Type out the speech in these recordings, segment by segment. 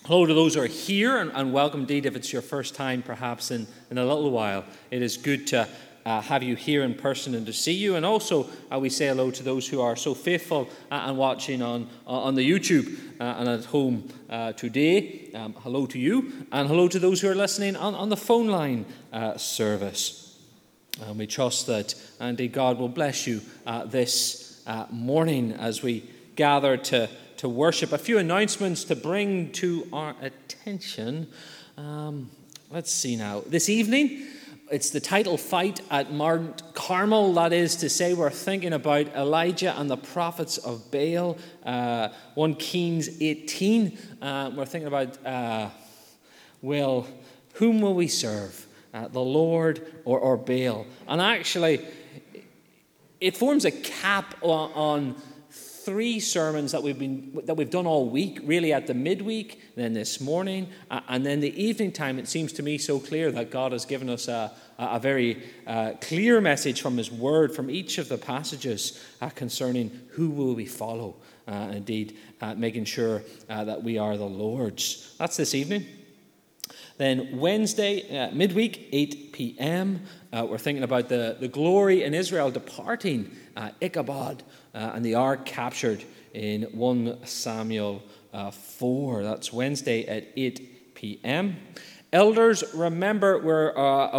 Hello to those who are here, and welcome indeed if it's your first time perhaps in a little while. It is good to have you here in person and to see you. And also we say hello to those who are so faithful and watching on the YouTube and at home today. Hello to you, and hello to those who are listening on the phone line service. And we trust that indeed God will bless you this morning as we gather to worship. A few announcements to bring to our attention. Let's see now. This evening, it's the title fight at Mount Carmel. That is to say, we're thinking about Elijah and the prophets of Baal. 1 Kings 18. We're thinking about, whom will we serve? The Lord or Baal? And actually, it forms a cap on 3 sermons that we've done all week, really at the midweek, then this morning, and then the evening time. It seems to me so clear that God has given us a very clear message from His Word, from each of the passages concerning who will we follow, indeed making sure that we are the Lord's. That's this evening. Then Wednesday, midweek, 8 p.m., we're thinking about the glory in Israel departing Ichabod and the ark captured in 1 Samuel 4. That's Wednesday at 8 p.m. Elders, remember we're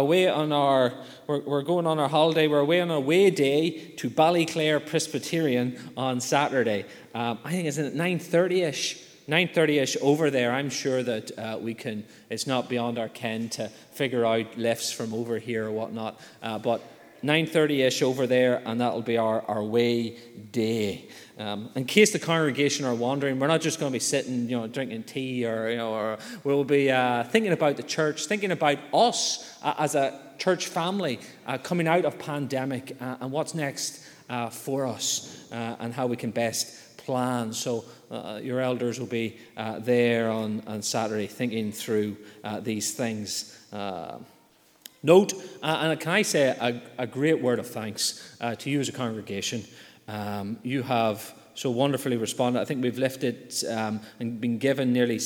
going on our holiday. We're away on a away day to Ballyclare Presbyterian on Saturday. I think it's at 9:30ish. 9:30ish over there. I'm sure that we can. It's not beyond our ken to figure out lifts from over here or whatnot. But 9:30ish over there, and that'll be our way day. In case the congregation are wondering, we're not just going to be sitting, drinking tea, or we'll be thinking about the church, thinking about us as a church family coming out of pandemic and what's next for us and how we can best plan. So your elders will be there on Saturday thinking through these things. Note, and can I say a great word of thanks to you as a congregation. You have so wonderfully responded. I think we've lifted and been given nearly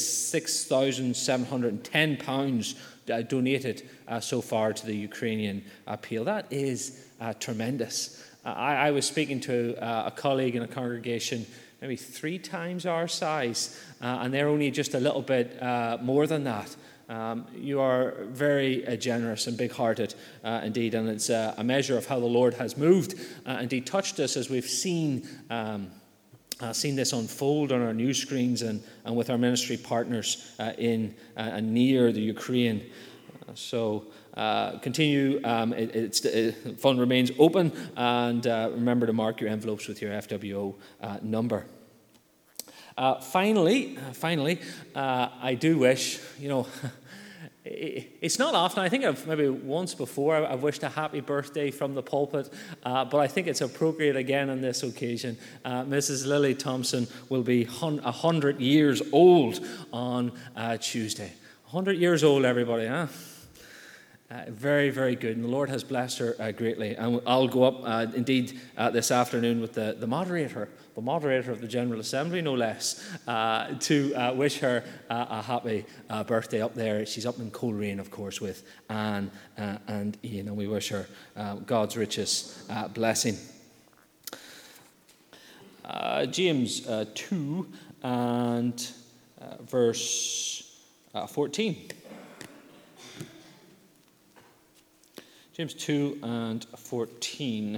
£6,710 donated so far to the Ukrainian appeal. That is tremendous. I was speaking to a colleague in a congregation maybe 3 times our size, and they're only just a little bit more than that. You are very generous and big-hearted indeed, and it's a measure of how the Lord has moved, indeed touched us as we've seen this unfold on our news screens and with our ministry partners in and near the Ukraine. So continue. The fund remains open, and remember to mark your envelopes with your FWO number. Finally, I do wish, it's not often. I think I've maybe once before I've wished a happy birthday from the pulpit, but I think it's appropriate again on this occasion. Mrs. Lily Thompson will be 100 years old on Tuesday. 100 years old, everybody, huh? Very, very good. And the Lord has blessed her greatly. And I'll go up, indeed, this afternoon with the moderator of the General Assembly, no less, to wish her a happy birthday up there. She's up in Coleraine, of course, with Anne and Ian, and we wish her God's richest blessing. James 2 and verse 14. James 2 and 14.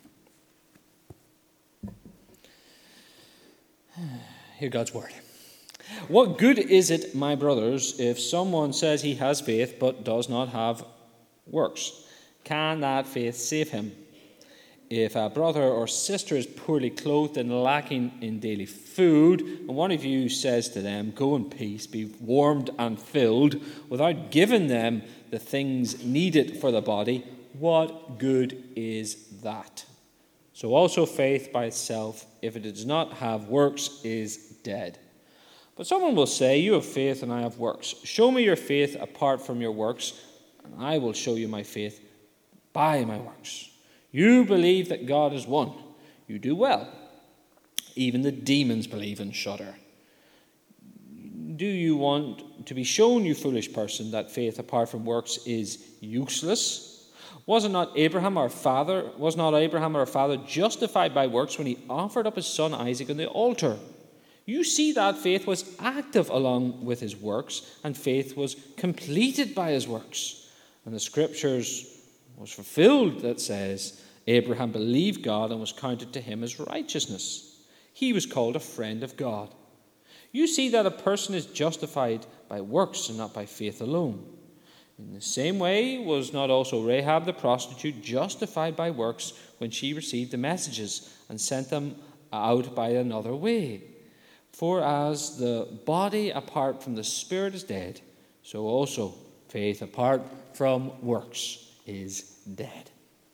Hear God's word. What good is it, my brothers, if someone says he has faith but does not have works? Can that faith save him? If a brother or sister is poorly clothed and lacking in daily food, and one of you says to them, "Go in peace, be warmed and filled," without giving them the things needed for the body, what good is that? So also faith by itself, if it does not have works, is dead. But someone will say, "You have faith and I have works. Show me your faith apart from your works, and I will show you my faith by my works. You believe that God is one. You do well. Even the demons believe and shudder. Do you want to be shown, you foolish person, that faith apart from works is useless? Was not Abraham our father justified by works when he offered up his son Isaac on the altar? You see that faith was active along with his works, and faith was completed by his works. And the scriptures was fulfilled that says, Abraham believed God and was counted to him as righteousness. He was called a friend of God. You see that a person is justified by works and not by faith alone. In the same way, was not also Rahab the prostitute justified by works when she received the messages and sent them out by another way? For as the body apart from the spirit is dead, so also faith apart from works is dead.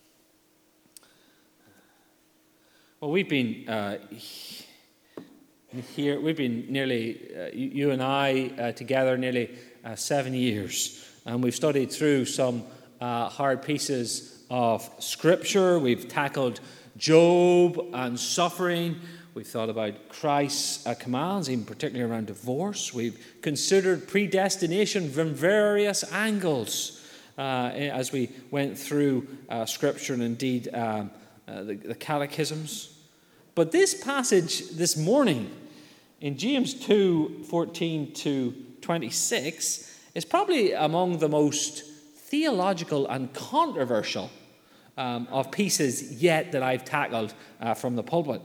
Well, we've been here. We've been nearly, you and I, together nearly 7 years, and we've studied through some hard pieces of Scripture. We've tackled Job and suffering. We've thought about Christ's commands, even particularly around divorce. We've considered predestination from various angles as we went through Scripture and indeed the catechisms. But this passage this morning in James 2:14-26 is probably among the most theological and controversial of pieces yet that I've tackled from the pulpit.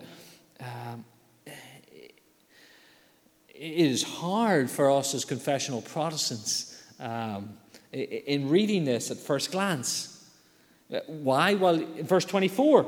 It is hard for us as confessional Protestants in reading this at first glance. Why? Well, in verse 24,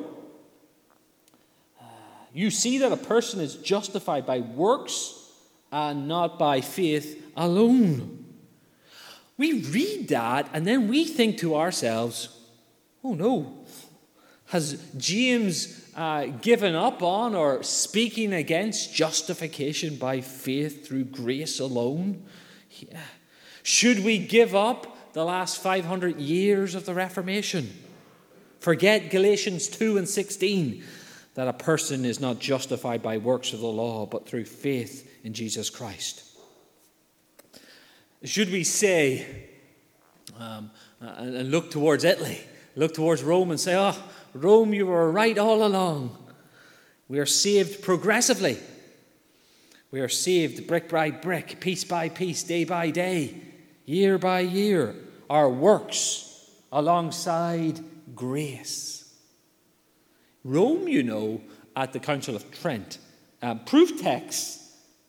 you see that a person is justified by works and not by faith alone. We read that and then we think to ourselves, oh no, has James given up on or speaking against justification by faith through grace alone? Yeah. Should we give up the last 500 years of the Reformation? Forget Galatians 2:16, that a person is not justified by works of the law, but through faith in Jesus Christ. Should we say, and look towards Italy, look towards Rome and say, oh, Rome, you were right all along. We are saved progressively. We are saved brick by brick, piece by piece, day by day, year by year. Our works alongside grace. Rome, you know, at the Council of Trent, proof text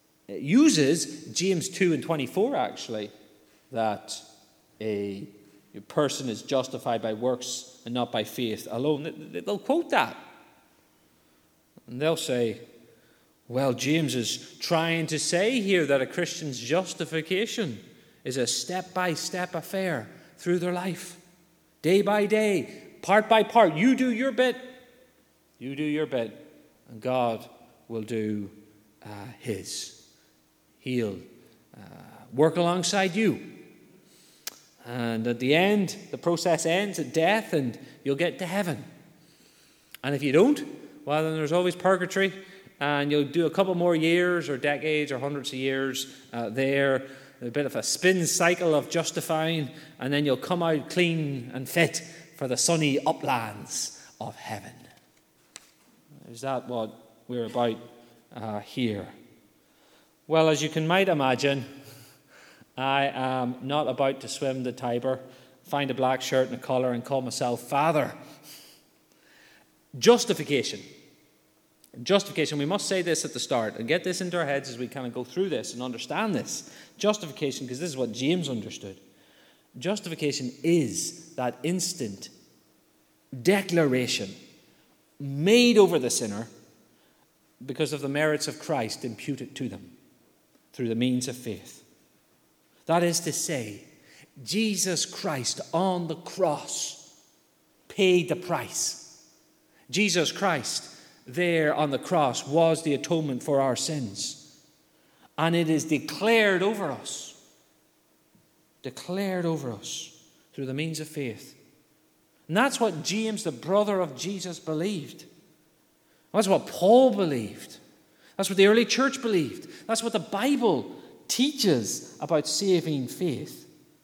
uses James 2:24 actually, that a person is justified by works and not by faith alone. They'll quote that. And they'll say, well, James is trying to say here that a Christian's justification is a step-by-step affair through their life. Day by day, part by part. You do your bit. You do your bit. And God will do his. He'll work alongside you. And at the end, the process ends at death and you'll get to heaven. And if you don't, well, then there's always purgatory. And you'll do a couple more years or decades or hundreds of years there. A bit of a spin cycle of justifying. And then you'll come out clean and fit for the sunny uplands of heaven. Is that what we're about here? Well, as you might imagine, I am not about to swim the Tiber, find a black shirt and a collar and call myself Father. Justification. Justification, we must say this at the start and get this into our heads as we kind of go through this and understand this. Justification, because this is what James understood. Justification is that instant declaration made over the sinner because of the merits of Christ imputed to them through the means of faith. That is to say, Jesus Christ on the cross paid the price. Jesus Christ there on the cross was the atonement for our sins. And it is declared over us through the means of faith. And that's what James, the brother of Jesus, believed. That's what Paul believed. That's what the early church believed. That's what the Bible teaches about saving faith.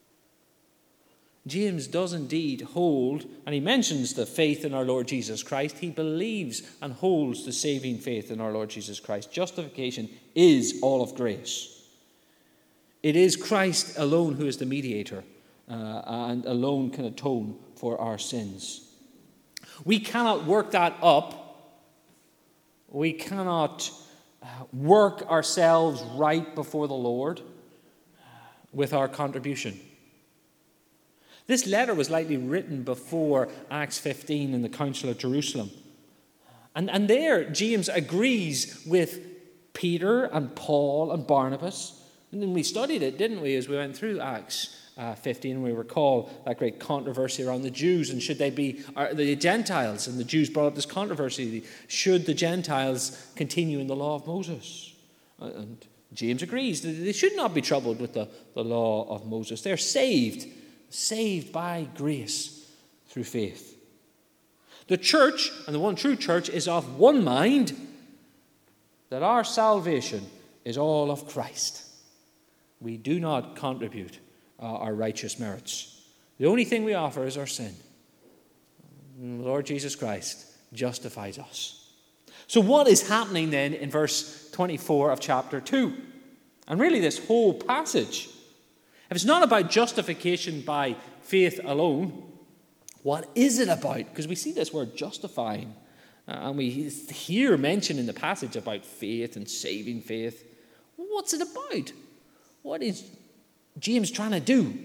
James does indeed hold, and he mentions the faith in our Lord Jesus Christ. He believes and holds the saving faith in our Lord Jesus Christ. Justification is all of grace. It is Christ alone who is the mediator and alone can atone for our sins. We cannot work that up. We cannot work ourselves right before the Lord with our contribution. This letter was likely written before Acts 15 in the Council of Jerusalem. And there, James agrees with Peter and Paul and Barnabas. And then we studied it, didn't we, as we went through Acts 15. We recall that great controversy around the Jews and should they be the Gentiles. And the Jews brought up this controversy. Should the Gentiles continue in the law of Moses? And James agrees that they should not be troubled with the law of Moses. They're saved by grace through faith. The church, and the one true church, is of one mind that our salvation is all of Christ. We do not contribute our righteous merits. The only thing we offer is our sin. And the Lord Jesus Christ justifies us. So what is happening then in verse 24 of chapter 2? And really this whole passage. If it's not about justification by faith alone, what is it about? Because we see this word justifying. And we hear mention in the passage about faith and saving faith. What's it about? What is James trying to do?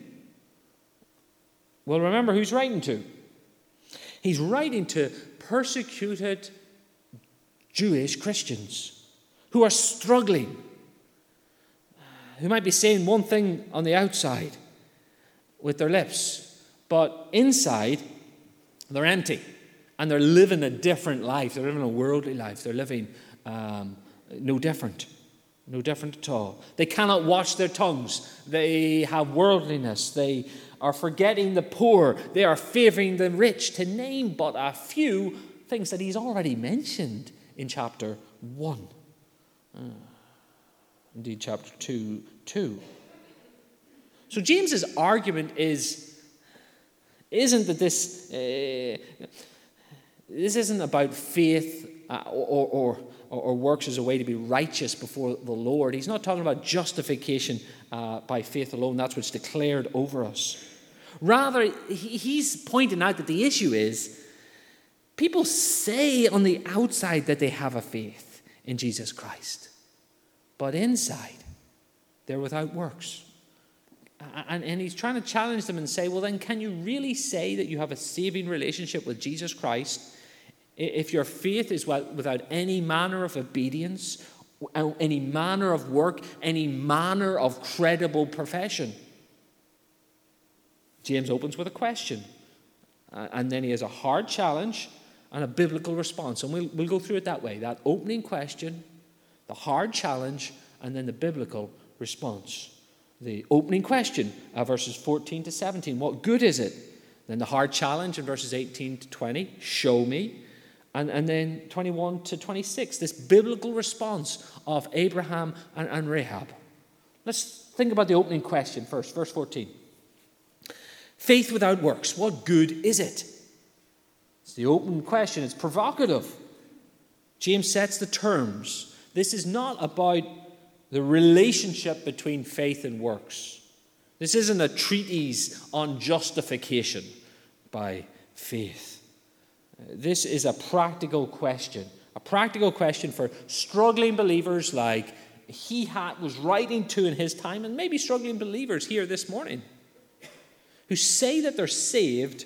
Well, remember who he's writing to. He's writing to persecuted Jewish Christians who are struggling, who might be saying one thing on the outside with their lips, but inside they're empty and they're living a different life. They're living a worldly life. They're living no different at all. They cannot watch their tongues. They have worldliness. They are forgetting the poor. They are favoring the rich, to name but a few things that he's already mentioned in chapter 1. Indeed, chapter 2 too. So James's argument isn't that this isn't about faith or works as a way to be righteous before the Lord. He's not talking about justification by faith alone. That's what's declared over us. Rather, he's pointing out that the issue is people say on the outside that they have a faith in Jesus Christ, but inside they're without works. And he's trying to challenge them and say, well, then can you really say that you have a saving relationship with Jesus Christ if your faith is without any manner of obedience, any manner of work, any manner of credible profession? James opens with a question, and then he has a hard challenge and a biblical response. And we'll go through it that way. That opening question, the hard challenge, and then the biblical response. The opening question, verses 14 to 17, what good is it? Then the hard challenge in verses 18 to 20, show me. And then 21 to 26, this biblical response of Abraham and Rahab. Let's think about the opening question first, verse 14. Faith without works, what good is it? It's the open question. It's provocative. James sets the terms. This is not about the relationship between faith and works. This isn't a treatise on justification by faith. This is a practical question for struggling believers like he was writing to in his time, and maybe struggling believers here this morning, who say that they're saved,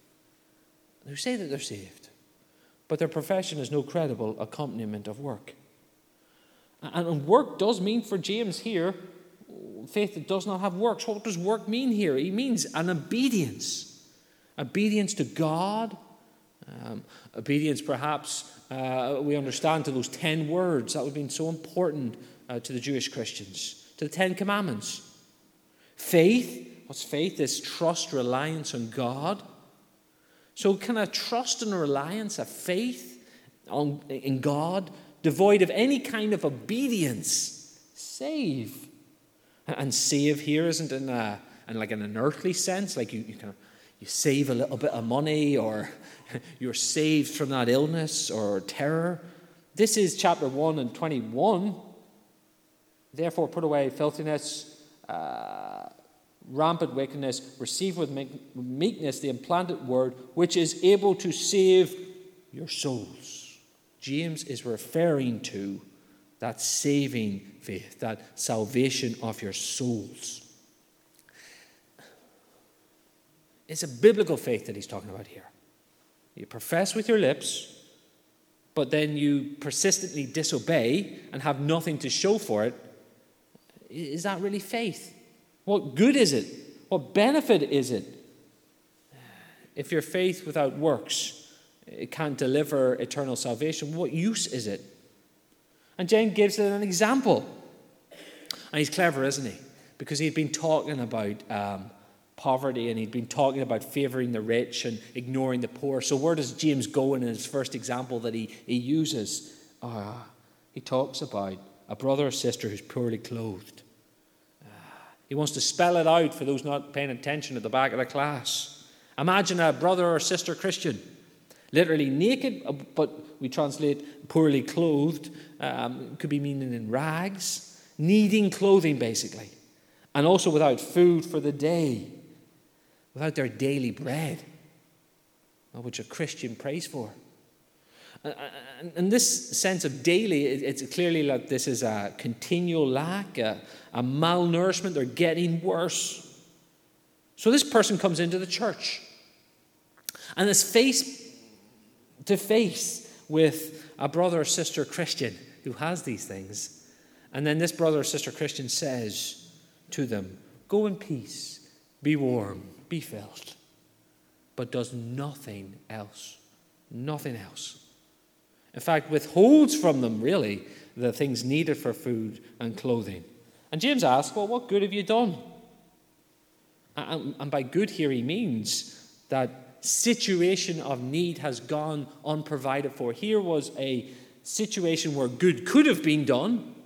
but their profession is no credible accompaniment of work. And work does mean for James here, faith that does not have works. What does work mean here? It means an obedience. Obedience to God. Obedience, perhaps, we understand, to those 10 words that would have been so important to the Jewish Christians, to the 10 Commandments. Faith. What's faith? Is trust, reliance on God. So can a trust and a reliance, a faith in God, devoid of any kind of obedience, save? And save here isn't in an earthly sense, like you save a little bit of money, or you're saved from that illness or terror. This is chapter 1 and 21. Therefore put away filthiness, rampant wickedness, receive with meekness the implanted word, which is able to save your souls. James is referring to that saving faith, that salvation of your souls. It's a biblical faith that he's talking about here. You profess with your lips, but then you persistently disobey and have nothing to show for it. Is that really faith? What good is it? What benefit is it? If your faith without works, it can't deliver eternal salvation, what use is it? And James gives it an example. And he's clever, isn't he? Because he'd been talking about poverty, and he'd been talking about favoring the rich and ignoring the poor. So where does James go in his first example that he uses? He talks about a brother or sister who's poorly clothed. He wants to spell it out for those not paying attention at the back of the class. Imagine a brother or sister Christian, literally naked, but we translate poorly clothed, could be meaning in rags, needing clothing basically, and also without food for the day, without their daily bread, which a Christian prays for. And this sense of daily, it's clearly like this is a continual lack, a malnourishment. They're getting worse. So this person comes into the church and is face to face with a brother or sister Christian who has these things. And then this brother or sister Christian says to them, "Go in peace, be warm, be filled," but does nothing else. Nothing else. In fact, withholds from them, really, the things needed for food and clothing. And James asks, well, what good have you done? And by good here, he means that situation of need has gone unprovided for. Here was a situation where good could have been done,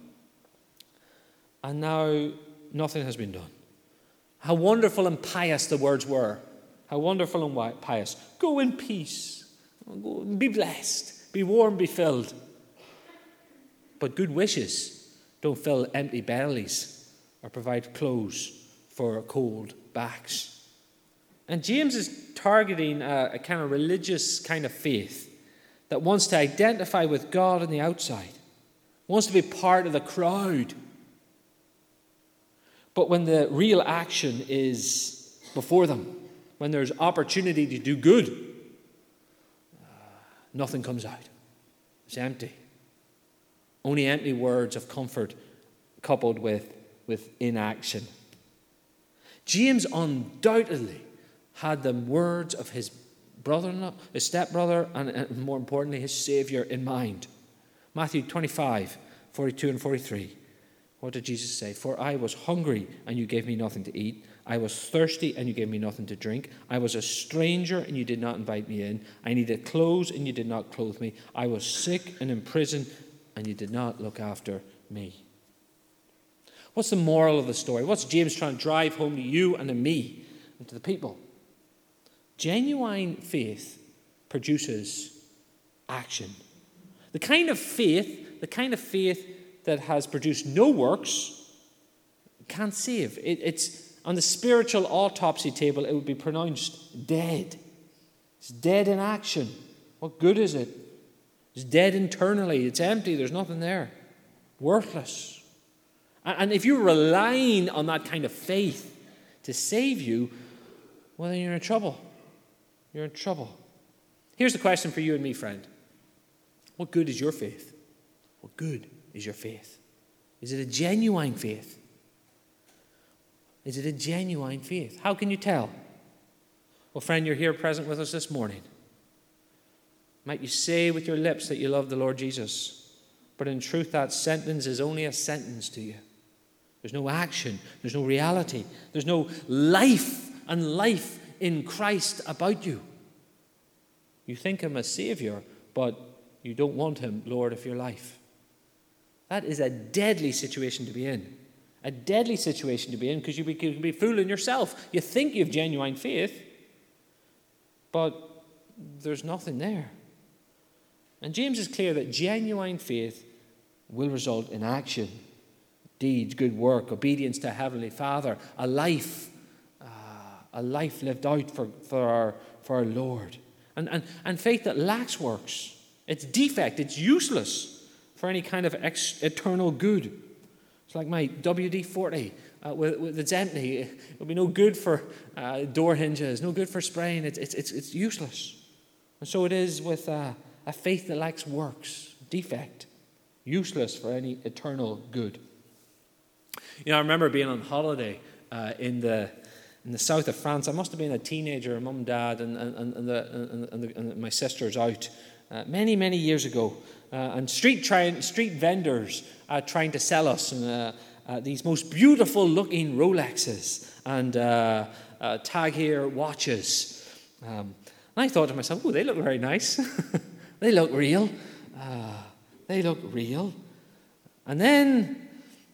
and now nothing has been done. How wonderful and pious the words were. How wonderful and pious. Go in peace. Go and be blessed. Be warm, be filled. But good wishes don't fill empty bellies or provide clothes for cold backs. And James is targeting a kind of religious kind of faith that wants to identify with God on the outside, wants to be part of the crowd. But when the real action is before them, when there's opportunity to do good, nothing comes out. It's empty. Only empty words of comfort coupled with inaction. James undoubtedly had the words of his brother-in-law, his stepbrother, and more importantly, his Savior in mind. Matthew 25, 42 and 43. What did Jesus say? "For I was hungry, and you gave me nothing to eat. I was thirsty, and you gave me nothing to drink. I was a stranger, and you did not invite me in. I needed clothes, and you did not clothe me. I was sick and in prison, and you did not look after me." What's the moral of the story? What's James trying to drive home to you and to me and to the people? Genuine faith produces action. The kind of faith that has produced no works can't save. It's on the spiritual autopsy table, it would be pronounced dead. It's dead in action. What good is it? It's dead internally. It's empty. There's nothing there. Worthless. And if you're relying on that kind of faith to save you, well, then you're in trouble. You're in trouble. Here's the question for you and me, friend. What good is your faith? What good is your faith? Is it a genuine faith? Is it a genuine faith? How can you tell? Well, friend, you're here present with us this morning. Might you say with your lips that you love the Lord Jesus, but in truth that sentence is only a sentence to you. There's no action. There's no reality. There's no life and life in Christ about you. You think him as Savior, but you don't want him Lord of your life. That is a deadly situation to be in. a deadly situation to be in, because you could be fooling yourself. You think you have genuine faith, but there's nothing there. And James is clear that genuine faith will result in action, deeds, good work, obedience to Heavenly Father, a life lived out for our Lord. And faith that lacks works, it's defect, it's useless for any kind of eternal good. It's like my WD-40 with it's empty. It'll be no good for door hinges, no good for spraying. It's useless. And so it is with a faith that lacks works, defect, useless for any eternal good. You know, I remember being on holiday in the south of France. I must have been a teenager, mum, dad, and my sisters out many, many years ago. And street vendors trying to sell us these most beautiful looking Rolexes and Tag Heuer watches. And I thought to myself, oh, they look very nice. They look real. And then,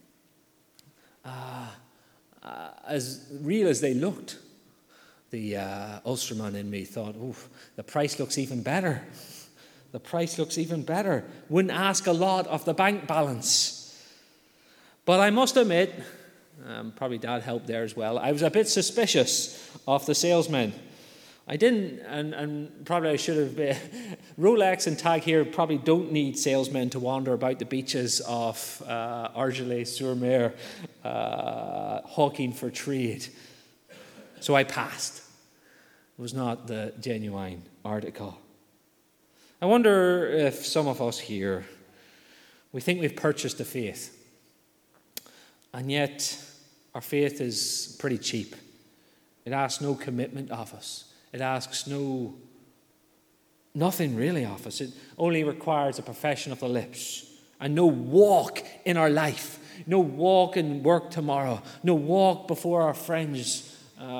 as real as they looked, the Ulsterman in me thought, oh, the price looks even better. The price looks even better. Wouldn't ask a lot of the bank balance. But I must admit, probably Dad helped there as well, I was a bit suspicious of the salesmen. I didn't, and probably I should have been. Rolex and Tag Heuer probably don't need salesmen to wander about the beaches of Argelès-sur-Mer hawking for trade. So I passed. It was not the genuine article. I wonder if some of us here, we think we've purchased a faith, and yet our faith is pretty cheap. It asks no commitment of us. It asks nothing really of us. It only requires a profession of the lips and no walk in our life, no walk in work tomorrow, no walk before our friends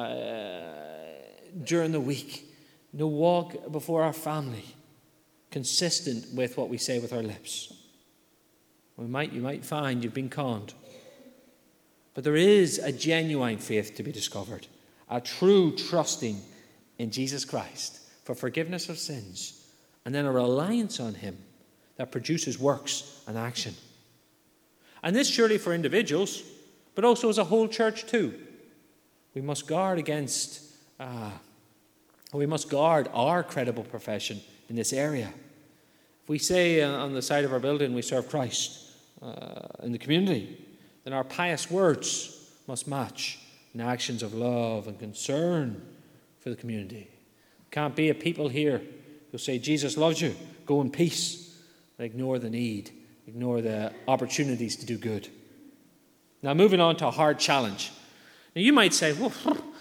during the week, no walk before our family, consistent with what we say with our lips. You might find you've been conned. But there is a genuine faith to be discovered, a true trusting in Jesus Christ for forgiveness of sins, and then a reliance on Him that produces works and action. And this surely for individuals, but also as a whole church too. We must guard our credible profession in this area. If we say on the side of our building we serve Christ in the community, then our pious words must match in actions of love and concern for the community. Can't be a people here who say Jesus loves you, go in peace, but ignore the need, ignore the opportunities to do good. Now moving on to a hard challenge. Now you might say, well,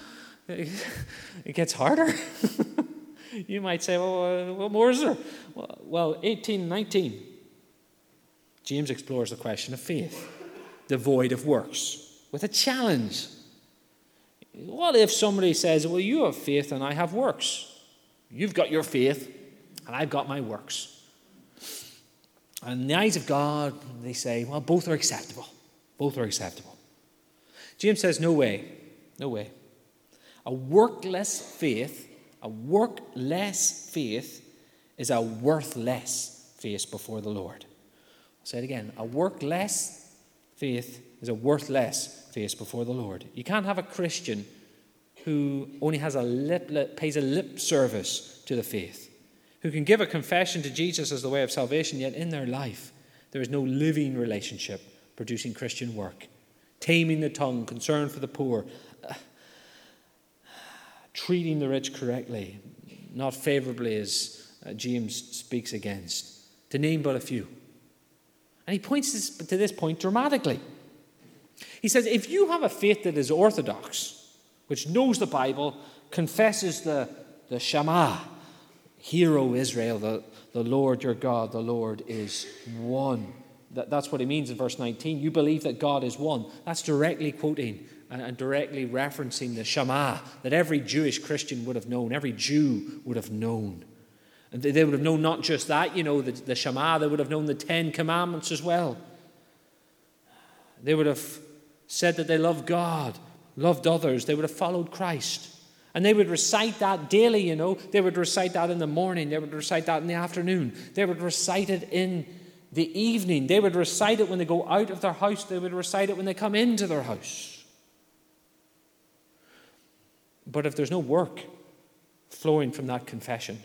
it gets harder. You might say, well, what more is there? Well, 18:19, James explores the question of faith, devoid of works, with a challenge. What if somebody says, well, you have faith and I have works? You've got your faith and I've got my works. And in the eyes of God, they say, well, both are acceptable. Both are acceptable. James says, no way. No way. A workless faith is a worthless faith before the Lord. I'll say it again. A workless faith is a worthless faith before the Lord. You can't have a Christian who only has pays a lip service to the faith, who can give a confession to Jesus as the way of salvation, yet in their life there is no living relationship producing Christian work, taming the tongue, concern for the poor, treating the rich correctly, not favorably as James speaks against, to name but a few. And he points to this point dramatically. He says, if you have a faith that is orthodox, which knows the Bible, confesses the Shema, Hear, O Israel, the Lord your God, the Lord is one. That's what he means in verse 19. You believe that God is one. That's directly quoting and directly referencing the Shema that every Jewish Christian would have known, every Jew would have known. And they would have known not just that, the Shema, they would have known the 10 Commandments as well. They would have said that they loved God, loved others, they would have followed Christ. And they would recite that daily, They would recite that in the morning. They would recite that in the afternoon. They would recite it in the evening. They would recite it when they go out of their house. They would recite it when they come into their house. But if there's no work flowing from that confession,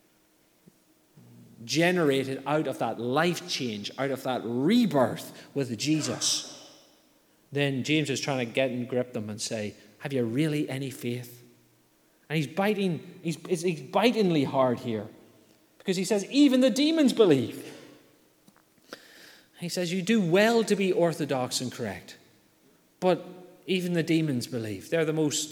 generated out of that life change, out of that rebirth with Jesus, then James is trying to get and grip them and say, have you really any faith? And he's bitingly hard here, because he says, even the demons believe. He says, you do well to be orthodox and correct, but even the demons believe. They're the most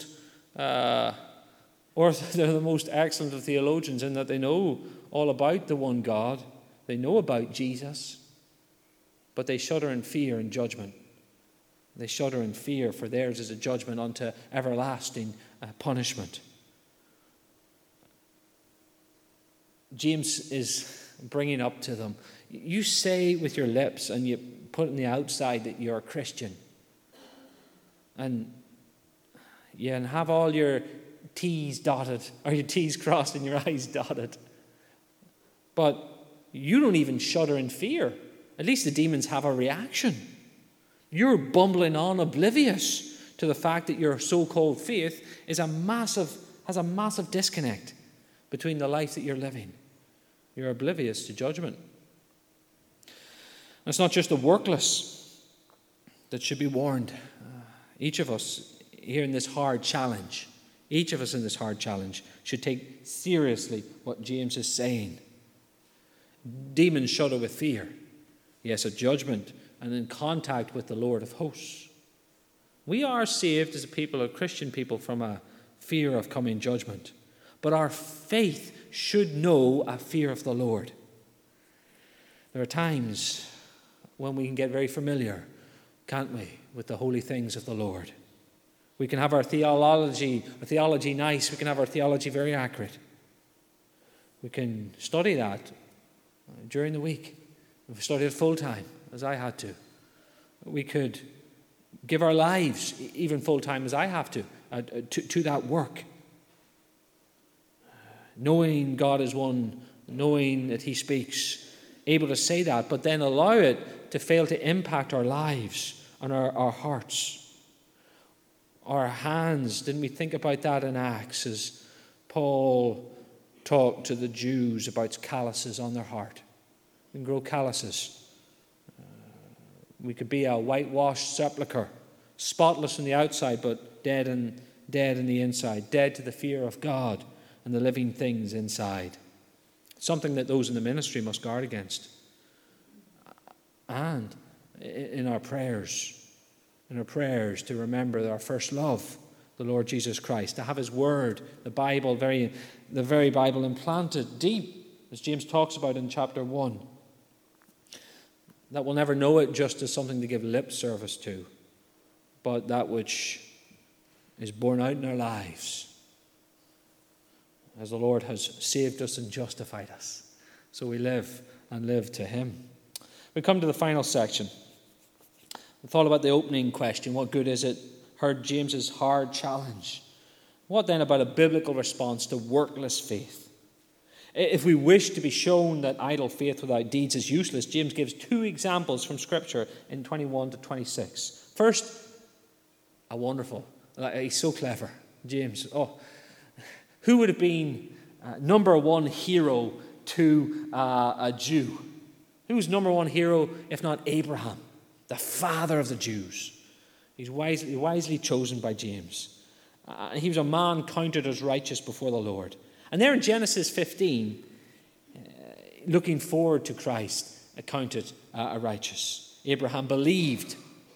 excellent of theologians in that they know all about the one God. They know about Jesus, but they shudder in fear and judgment. They shudder in fear, for theirs is a judgment unto everlasting punishment. James is bringing up to them, you say with your lips and you put on the outside that you're a Christian, and have all your T's dotted, or your T's crossed and your I's dotted, but you don't even shudder in fear. At least the demons have a reaction. You're bumbling on, oblivious to the fact that your so-called faith has a massive disconnect between the life that you're living. You're oblivious to judgment. And it's not just the workless that should be warned. Each of us here in this hard challenge, should take seriously what James is saying. Demons shudder with fear, yes, at judgment, and in contact with the Lord of hosts. We are saved as a people, a Christian people, from a fear of coming judgment. But our faith should know a fear of the Lord. There are times when we can get very familiar, can't we, with the holy things of the Lord. We can have our theology nice. We can have our theology very accurate. We can study that during the week. We've studied it full time, as I had to. We could give our lives, even full time as I have to that work. Knowing God is one, knowing that He speaks, able to say that, but then allow it to fail to impact our lives and our hearts. Our hands, didn't we think about that in Acts as Paul talked to the Jews about calluses on their heart? We can grow calluses. We could be a whitewashed sepulchre, spotless on the outside, but dead in the inside, dead to the fear of God and the living things inside. Something that those in the ministry must guard against. And in our prayers to remember our first love, the Lord Jesus Christ, to have His Word, the Bible, the very Bible implanted deep, as James talks about in chapter 1. That we'll never know it just as something to give lip service to, but that which is borne out in our lives as the Lord has saved us and justified us. So we live to Him. We come to the final section. We thought about the opening question, what good is it? Heard James's hard challenge. What then about a biblical response to workless faith? If we wish to be shown that idle faith without deeds is useless, James gives two examples from Scripture in 21 to 26. First, he's so clever, James. Who would have been number one hero to a Jew? Who's number one hero if not Abraham, the father of the Jews? He's wisely chosen by James. He was a man counted as righteous before the Lord. And there in Genesis 15, looking forward to Christ, accounted righteous. Abraham believed,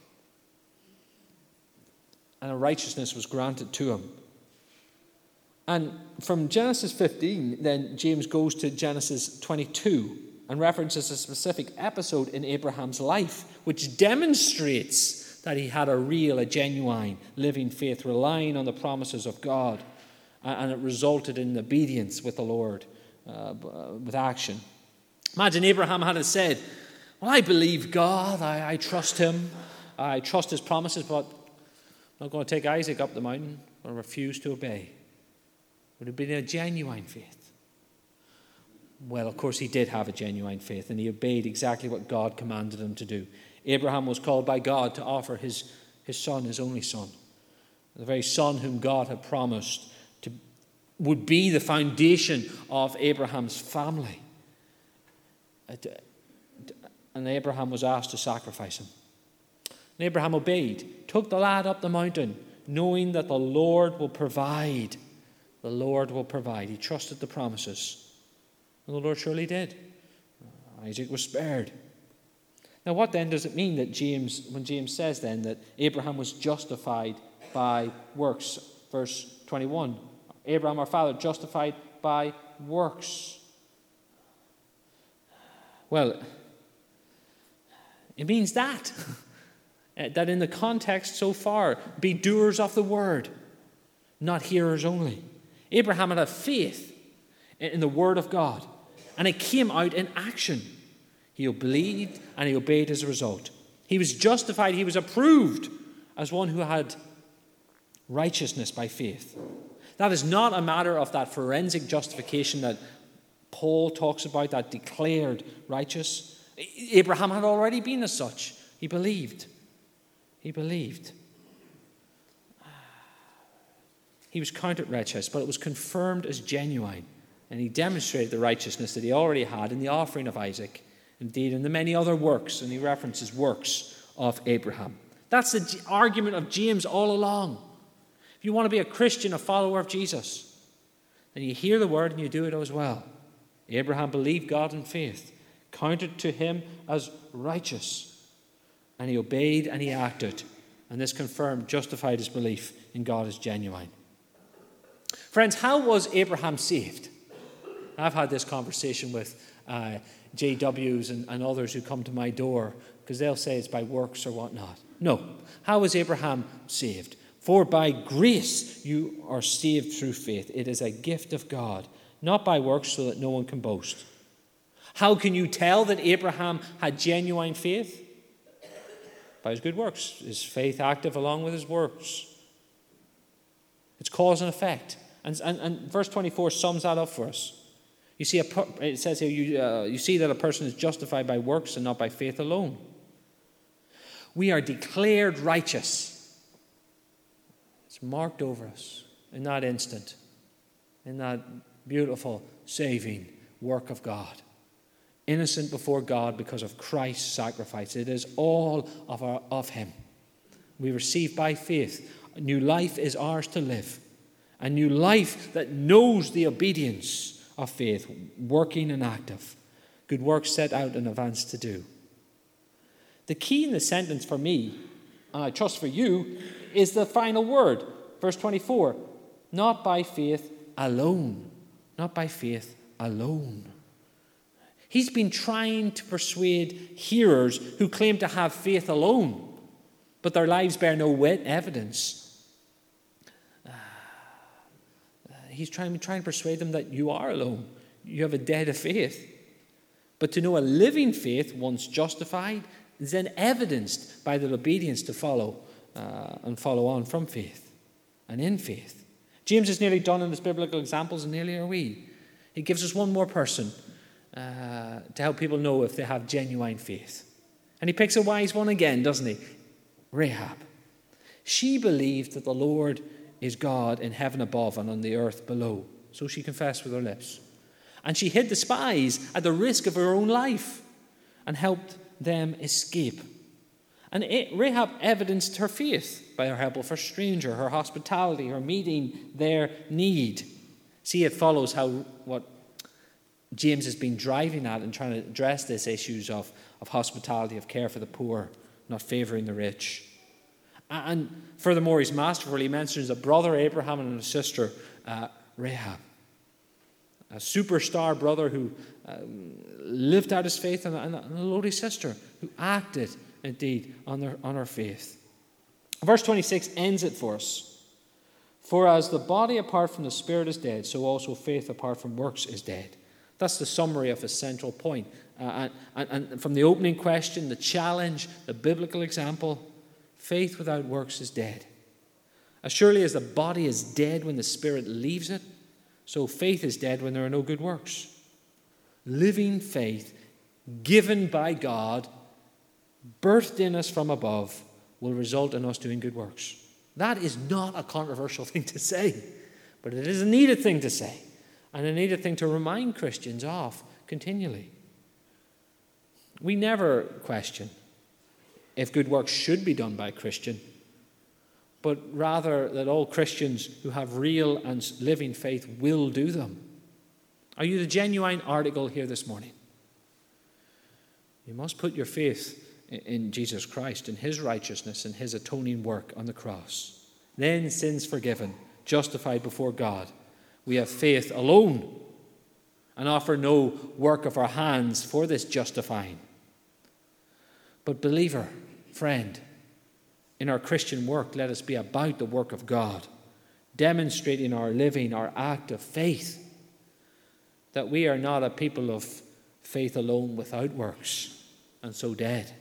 and a righteousness was granted to him. And from Genesis 15, then James goes to Genesis 22 and references a specific episode in Abraham's life, which demonstrates that he had a genuine, living faith, relying on the promises of God. And it resulted in obedience with the Lord, with action. Imagine Abraham had said, well, I believe God, I trust Him. I trust his promises, but I'm not going to take Isaac up the mountain or refuse to obey. Would it have been a genuine faith? Well, of course, he did have a genuine faith, and he obeyed exactly what God commanded him to do. Abraham was called by God to offer his son, his only son, the very son whom God had promised would be the foundation of Abraham's family. And Abraham was asked to sacrifice him. And Abraham obeyed, took the lad up the mountain, knowing that the Lord will provide. The Lord will provide. He trusted the promises. And the Lord surely did. Isaac was spared. Now, what then does it mean that when James says then that Abraham was justified by works? Verse 21. Abraham, our father, justified by works. Well, it means that in the context so far, be doers of the word, not hearers only. Abraham had a faith in the word of God, and it came out in action. He believed and he obeyed as a result. He was justified, he was approved as one who had righteousness by faith. That is not a matter of that forensic justification that Paul talks about, that declared righteous. Abraham had already been as such. He believed. He believed. He was counted righteous, but it was confirmed as genuine. And he demonstrated the righteousness that he already had in the offering of Isaac, indeed in the many other works, and he references works of Abraham. That's the argument of James all along. If you want to be a Christian, a follower of Jesus, then you hear the word and you do it as well. Abraham believed God in faith, counted to him as righteous, and he obeyed and he acted. And this confirmed, justified his belief in God as genuine. Friends, how was Abraham saved? I've had this conversation with JWs and others who come to my door because they'll say it's by works or whatnot. No. How was Abraham saved? For by grace you are saved through faith. It is a gift of God, not by works so that no one can boast. How can you tell that Abraham had genuine faith? By his good works. His faith active along with his works. It's cause and effect. And verse 24 sums that up for us. You see, it says here, you see that a person is justified by works and not by faith alone. We are declared righteous. It's marked over us in that instant, in that beautiful saving work of God. Innocent before God because of Christ's sacrifice. It is all of him. We receive by faith. A new life is ours to live. A new life that knows the obedience of faith, working and active. Good works set out in advance to do. The key in the sentence for me, and I trust for you, is the final word. Verse 24. Not by faith alone. Not by faith alone. He's been trying to persuade hearers who claim to have faith alone, but their lives bear no evidence. He's trying to persuade them that you are alone. You have a debt of faith. But to know a living faith, once justified, is then evidenced by their obedience to follow on from faith and in faith. James is nearly done in his biblical examples, and nearly are we. He gives us one more person to help people know if they have genuine faith. And he picks a wise one again, doesn't he? Rahab. She believed that the Lord is God in heaven above and on the earth below. So she confessed with her lips. And she hid the spies at the risk of her own life and helped them escape. And Rahab evidenced her faith by her help of her stranger, her hospitality, her meeting their need. See, it follows what James has been driving at and trying to address these issues of hospitality, of care for the poor, not favouring the rich. And furthermore, he's masterful. He mentions a brother, Abraham, and a sister, Rahab. A superstar brother who lived out his faith, and a lowly sister who acted, indeed, on her faith. Verse 26 ends it for us. For as the body apart from the spirit is dead, so also faith apart from works is dead. That's the summary of his central point. And from the opening question, the challenge, the biblical example, Faith without works is dead. As surely as the body is dead when the spirit leaves it, so faith is dead when there are no good works. Living faith, given by God, birthed in us from above, will result in us doing good works. That is not a controversial thing to say, but it is a needed thing to say, and a needed thing to remind Christians of continually. We never question if good works should be done by a Christian, but rather that all Christians who have real and living faith will do them. Are you the genuine article here this morning? You must put your faith in Jesus Christ, in his righteousness and his atoning work on the cross. Then sins forgiven, justified before God. We have faith alone and offer no work of our hands for this justifying. But believer, friend, in our Christian work, let us be about the work of God, demonstrating our living, our act of faith, that we are not a people of faith alone without works, and so dead.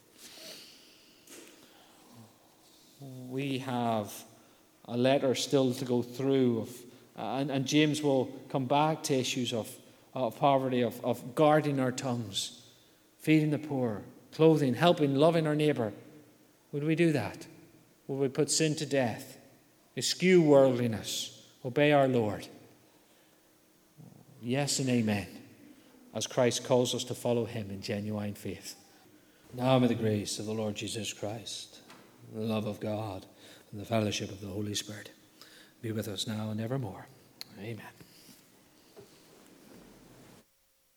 We have a letter still to go through, and James will come back to issues of poverty, of guarding our tongues, feeding the poor, clothing, helping, loving our neighbour. Would we do that? Would we put sin to death, eschew worldliness, obey our Lord? Yes and amen, as Christ calls us to follow him in genuine faith. Now may the grace of the Lord Jesus Christ, the love of God, and the fellowship of the Holy Spirit be with us now and evermore. Amen.